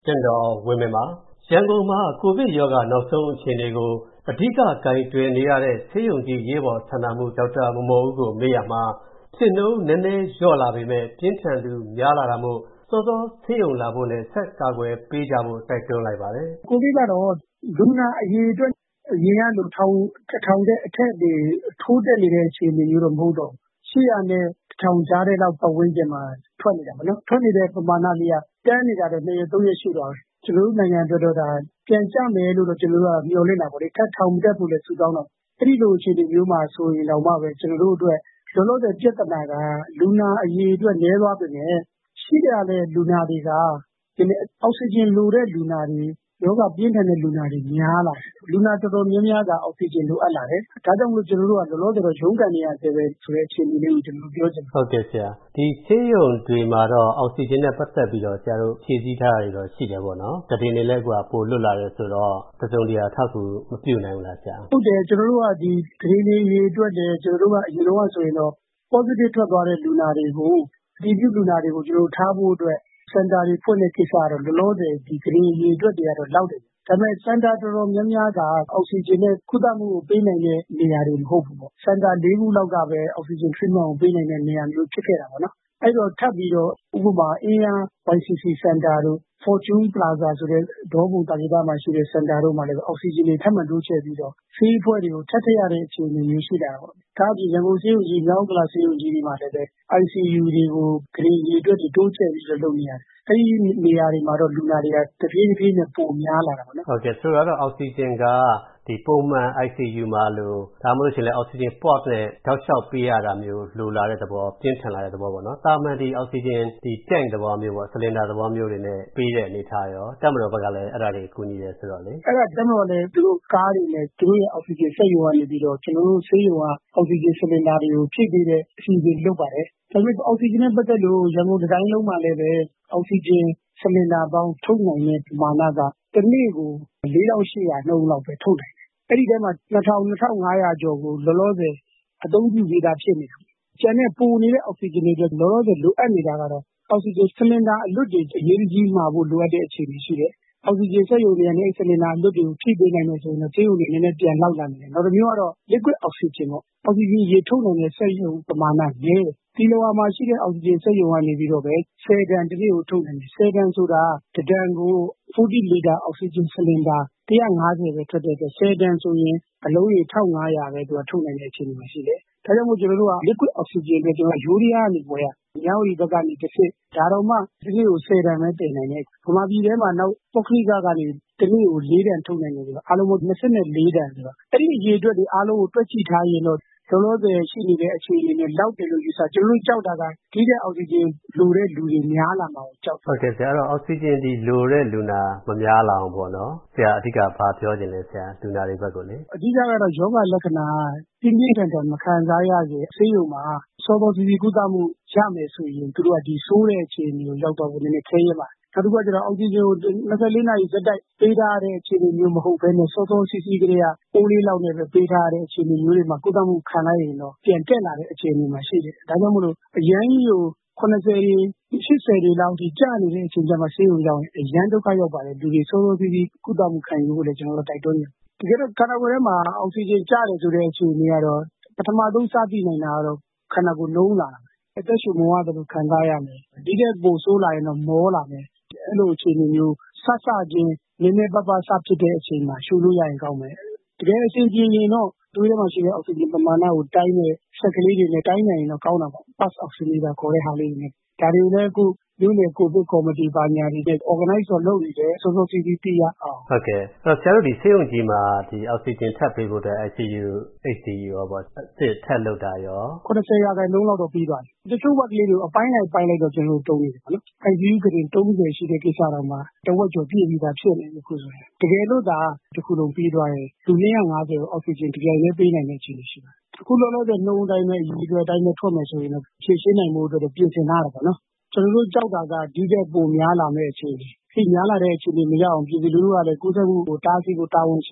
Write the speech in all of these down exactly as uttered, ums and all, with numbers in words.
ကျန်တော်ဝင်းမင်းပါရန်ကုန်မှာကိုဗစ်ရောဂါနောက်ဆုံးအခြေအနေကိုအဓိကကင်တွယ်နေရတဲ့ဆေးရုံကြီးရေးပေါ်ဆန္ဒမှုဒေါက်တာမော်မော်ဦးကိုမေးရမှာဖြစ်နှုန်းနည်းနည်းလျော့လာပေမဲ့ပြင်းထန်သူများလာတာမို့စောစောဆေးရုံလာဖို့နဲ့ဆက်ကာကွယ်ပေးကြဖို့တိုက်တွန်းလိုက်ပါတယ်ကိုဗစ်ကတော့လူနာအရေးအတွက်အရင်ကလိုထောင်ထောင်တဲ့အထက်တွေထိုးတက်နေတဲ့အခြေအနေမျိုးတော့မဟုတ်တော့ရှေ့ရနဲ့ထောင်ကြားတဲ့လောက်ပတ်ဝန်းကျင်မှာထွက်နေတာပေါ့နော်ထွက်နေတဲ့ပမာဏလေးကတန်းနေတာတော့နှစ်ရက်သုံးရက်ရှိသွားပြီကျွန်တော်တို့နိုင်ငံအတွက်တော့ဒါပြန်ကြမယ်လို့တော့ကျွန်တော်တို့ကမျှော်လင့်တာပေါ့လေထပ်ထောင်တက်ဖို့လည်းစုတောင်းတော့အဲ့ဒီလိုအခြေအနေမျိုးမှာဆိုရင်တော့မှပဲကျွန်တော်တို့အတွက်လောလောဆယ်ပြဿနာကလူနာအရေးအတွက်နည်းသွားပြီနဲ့ရှိရတဲ့လူနာတွေကဒီအောက်ဆီဂျင်လိုတဲ့လူနာတွေယောဂပြင်းထန်တဲ့လူနာတွေများလာလူနာတော်တော်များများကအောက်ဆီဂျင်လိုအပ်လာတယ်ဒါကြောင့်မလို့ကျွန်တော်တို့ကလောလောဆယ်တော့ရုန်းကန်နေရသေးပဲဆိုတဲ့အခြေအနေလေးကိုကျွန်တော်ပြောချင်တယ်ဟုတ်ကဲ့ဆရာဒီဆေးရုံတွေမှာတော့အောက်ဆီဂျင်နဲ့ပတ်သက်ပြီးတော့ဆရာတို့ဖြည့်ဆည်းထားတာတွေတော့ရှိတယ်ပေါ့နော်တည်နေလဲကပိုလွတ်လာတယ်ဆိုတော့တစုံတရာထောက်ကူမပြုနိုင်ဘူးလားဆရာဟုတ်တယ်ကျွန်တော်တို့ကဒီဂရေနေရေးအတွက်တယ်ကျွန်တော်တို့ကအရင်တော့ဆိုရင်တော့ positive ထွက်သွားတဲ့လူနာတွေကိုဒီပြုလူနာတွေကိုကျွန်တော်ထားဖို့အတွက်စင်တာတွေဖွင့်တဲ့ကိစ္စကတော့လောလောဆယ်ဒီဂရေရေးအတွက်တွေကတော့လောက်တယ်ဒါပေမဲ့စင်တာတော်တော်များများကအောက်ဆီဂျင်နဲ့ကုသမှုကိုပေးနိုင်တဲ့နေရာတွေမဟုတ်ဘူးပေါ့စင်တာ၄ခုလောက်ကပဲအောက်ဆီဂျင် treatment ကိုပေးနိုင်တဲ့နေရာမျိုးဖြစ်ခဲ့တာပေါ့နော်အဲ့တော့ထပ်ပြီးတော့ဥပမာအင်းယာ ဝိုင် စီ စီ Center တို့ Fortune Plaza ဆိုတဲ့ဒေါပုံတာဂီတာမှာရှိတဲ့စင်တာတို့မှာလည်းအောက်ဆီဂျင်တွေထပ်မံတိုးချဲ့ပြီးတော့ဆေးဖွဲ့တွေကိုထပ်ထည့်ရတဲ့အခြေအနေမျိုးရှိတာပေါ့ဒါအပြင်ရန်ကုန်ဆေးရုံကြီးမြောက်ကလာဆေးရုံကြီးတွေမှာလည်း အိုင် စီ ယူ တွေကိုဂရေရေအတွက်တိုးချဲ့ပြီးတော့လုပ်နေရတယ်အဲ့ဒီနေရာတွေမှာတော့လူနာတွေကတပြေးတပြေးနဲ့ပိုများလာတာပေါ့နော်ဟုတ်ကဲ့ဆိုတော့အောက်ဆီဂျင်ကဒီပုံမှန် အိုက် စီ ယူ မှာလို့ဒါမှမဟုတ်ရှင်လဲအောက်ဆီဂျင် port နဲ့တောက်လျှောက်ပေးရတာမျိုးလိုလာတဲ့သဘောပြင်းထန်လာတဲ့သဘောပေါ့နော်တာမန်ဒီအောက်ဆီဂျင်ဒီ tank သဘောမျိုးပေါ့ဆလင်ဒါသဘောမျိုးတွေနဲ့ပေးတဲ့အနေထားရောတက်မတော်ဘက်ကလည်းအဲ့ဒါတွေကူညီတယ်ဆိုတော့လေအဲ့ဒါတက်မတော်လည်းသူတို့ကားတွေနဲ့သူတို့ရဲ့အောက်ဆီဂျင်စက်ရုံကနေပြီးတော့ကျွန်တော်တို့ဆေးရုံကအောက်ဆီဂျင်ဆလင်ဒါတွေကိုဖြည့်ပေးတဲ့အစီအစဉ်လုပ်ပါတယ်ဒါပေမဲ့အောက်ဆီဂျင်နဲ့ပတ်သက်လို့ရန်ကုန်တိုင်းလုံးမှာလည်းပဲအောက်ဆီဂျင်ဆလင်ဒါပေါင်းထုတ်နိုင်တဲ့ပမာဏကတစ်နေ့ကို၄ထောင်ရှစ်ရာနှုန်းလောက်ပဲထုတ်နိုင်တယ်အဲ့ဒီထဲမှာနှစ်ထောင်နှစ်ထောင်ငါးရာကျော်ကိုလောလောဆယ်အသုံးပြုပေးတာဖြစ်နေတယ်ကျန်တဲ့ပိုနေတဲ့အောက်ဆီဂျင်တွေလောလောဆယ်လိုအပ်နေတာကတော့အောက်ဆီဂျင်ဆလင်ဒါအလွတ်တွေအရေးကြီးမှာဖို့လိုအပ်တဲ့အခြေအနေရှိတယ်အောက်ဆီဂျင်စက်ရုံတွေနဲ့ဆလင်ဒါအလွတ်တွေကိုဖြည့်ပေးနိုင်မယ်ဆိုရင်တော့ဆေးရုံတွေနည်းနည်းပြန်လောက်လာနေတယ်နောက်တစ်မျိုးကတော့ liquid oxygen ပေါ့အောက်ဆီဂျင်ရေထုတ်နိုင်တဲ့စက်ရုံပမာဏနည်းဒီလိုဟာမှာရှိတဲ့အောက်ဆီဂျင်စက်ရုံကနေပြီးတော့ပဲဆယ်တန်တစ်နေ့ကိုထုတ်နိုင်တယ်ဆယ်တန်ဆိုတာတစ်တန်ကိုforty liter အောက်ဆီဂျင်ဆလင်ဒါone hundred fiftyပဲထွက်တဲ့အတွက်ဆယ်တန်ဆိုရင်အလုံးရေone thousand five hundredပဲသူကထုတ်နိုင်တဲ့အခြေအနေမှာရှိတယ်ဒါကြောင့်မို့ကျွန်တော်တို့က liquid oxygen တွေကျွန်တော်ယူရီးယားကနေပေါ်ရညောင်ရီဘက်ကနေတစ်စစ်ဒါတော့မှဒီနေ့ကိုဆယ်တန်ပဲတင်နိုင်တယ်။ဗမာပြည်ထဲမှာနောက်ပုဂ္ဂလိကကနေဒီနေ့ကို၄တန်ထုတ်နိုင်တယ်ဆိုတော့အားလုံးမို့twenty-fourတန်ဆိုတော့အဲ့ဒီအရေးအတွက်တွေအားလုံးကိုတွက်ကြည့်ထားရင်တော့လောလောဆယ်ရှိနေတဲ့အခြေအနေနဲ့လောက်တယ်လို့ယူဆကျွန်တော်တို့ကြောက်တာကဒီတဲ့အောက်ဆီဂျင်လိုတဲ့လူတွေများလာမှာကိုကြောက်ဟုတ်ကဲ့ဆရာအဲ့တော့အောက်ဆီဂျင်ဒီလိုတဲ့လူနာမများလာအောင်ပေါ့နော်ဆရာအဓိကဘာပြောချင်လဲဆရာလူနာတွေဘက်ကိုလေအဓိကကတော့ယောဂလက္ခဏာပြင်းပြင်းထန်ထန်မခံစားရစေဆေးရုံမှာစောစောစီစီကုသမှုရမယ်ဆိုရင်သူတို့ကဒီဆိုးတဲ့အခြေအနေကိုရောက်တော့ဖို့နည်းနည်းခဲရပါနောက်တစ်ခုကကျတော့အောက်ဆီဂျင်ကိုtwenty-fourနာရီစက်တိုက်ပေးထားတဲ့အခြေအနေမျိုးမဟုတ်ဘဲနဲ့စောစောစီစီကလေးကပိုးလေးလောက်နဲ့ပဲပေးထားတဲ့အခြေအနေမျိုးတွေမှာကုသမှုခံလိုက်ရင်တော့ပြန်တက်လာတဲ့အခြေအနေမှာရှိတယ်ဒါကြောင့်မို့လို့အရန်ကြီးကိုeightyတွေeightyတွေလောက်ထိကြာနေတဲ့အချိန်ကျမှဆေးရုံရောက်ရင်အရန်ဒုက္ခရောက်ပါတယ်လူတွေစောစောစီစီကုသမှုခံယူဖို့လည်းကျွန်တော်တို့တိုက်တွန်းနေတကယ်တော့ခန္ဓာကိုယ်ထဲမှာအောက်ဆီဂျင်ကျတယ်ဆိုတဲ့အခြေအနေကတော့ပထမဆုံးစသိနိုင်တာကတော့ခန္ဓာကိုယ်နှုံးလာတာအသက်ရှူမဝတယ်လို့ခံစားရမယ်ဒီတဲ့ပိုဆိုးလာရင်တော့မောလာမယ်အဲ့လိုအခြေအနေမျိုးဆဆချင်းနည်းနည်းပါးပါးစဖြစ်တဲ့အချိန်မှာရှူလို့ရရင်ကောင်းမယ်တကယ်အဆင်ပြေရင်တော့တွေးထဲမှာရှိတဲ့အောက်ဆီဂျင်ပမာဏကိုတိုင်းတဲ့စက်ကလေးတွေနဲ့တိုင်းနိုင်ရင်တော့ကောင်းတာပေါ့ pulse oximeter ခေါ်တဲ့ဟာလေးတွေနဲ့ဒါတွေလည်းအခုမြို့နယ်ကိုဗစ်ကော်မတီပါညာတွေနဲ့ organize တော့လုပ်နေတယ်စောစောစီးစီးပြရအောင်ဟုတ်ကဲ့အဲ့တော့ဆရာတို့ဒီဆေးရုံကြီးမှာဒီအောက်ဆီဂျင်ထပ်ပေးဖို့အတွက် အိုက် စီ ယူ အိတ် ဒီ ယူ ရောပေါ့တစ်ထပ်လုပ်တာရော eightyရာခိုင်နှုန်းလောက်တော့ပြီးသွားပြီတချို့ဘက်ကလေးတွေအပိုင်းလိုက်ပိုင်းလိုက်တော့ကျွန်တော်တို့တုံးနေတယ်ပေါ့နော် အိုက် စီ ယူ ကတင်thirtyရှိတဲ့ကိစ္စတော့မှတဝက်ကျော်ပြည့်ပြီးသားဖြစ်နေပြီခုဆိုရင်တကယ်လို့သာတစ်ခုလုံးပြီးသွားရင်လူtwo hundred fiftyကိုအောက်ဆီဂျင်တကယ်လည်းပေးနိုင်တဲ့အခြေအနေရှိပါတယ်အခုလောလောဆယ်နှုန်းတိုင်းနဲ့အရေးအတွက်တိုင်းနဲ့ထွက်မယ်ဆိုရင်တော့ဖြည့်ရှင်းနိုင်မှုအတွက်ပြင်ဆင်ထားတာပေါ့နော်ကျွန်တော်တို့ကြောက်တာကဒီတဲ့ပုံများလာမယ့်အခြေအနေဒီများလာတဲ့အခြေအနေမရအောင်ပြည်သူလူထုကလည်းကိုယ်စားမှုကိုတားဆီးဖို့တာဝန်ရှိတယ်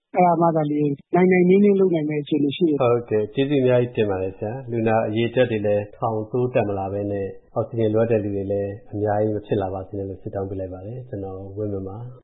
အဲ့ဒါမှသာလေနိုင်နိုင်နင်းနင်းလုပ်နိုင်မယ့်အခြေအနေရှိတယ်ဟုတ်ကဲ့ကျေးဇူးအများကြီးတင်ပါတယ်ဆရာလူနာအရေးအတွက်တွေလည်းထောင်တိုးတက်မလာဘဲနဲ့အောက်ဆီဂျင်လိုအပ်တဲ့လူတွေလည်းအများကြီးမဖြစ်လာပါစေနဲ့လို့ဆုတောင်းပေးလိုက်ပါတယ်ကျွန်တော်ဝင်းမင်းပါ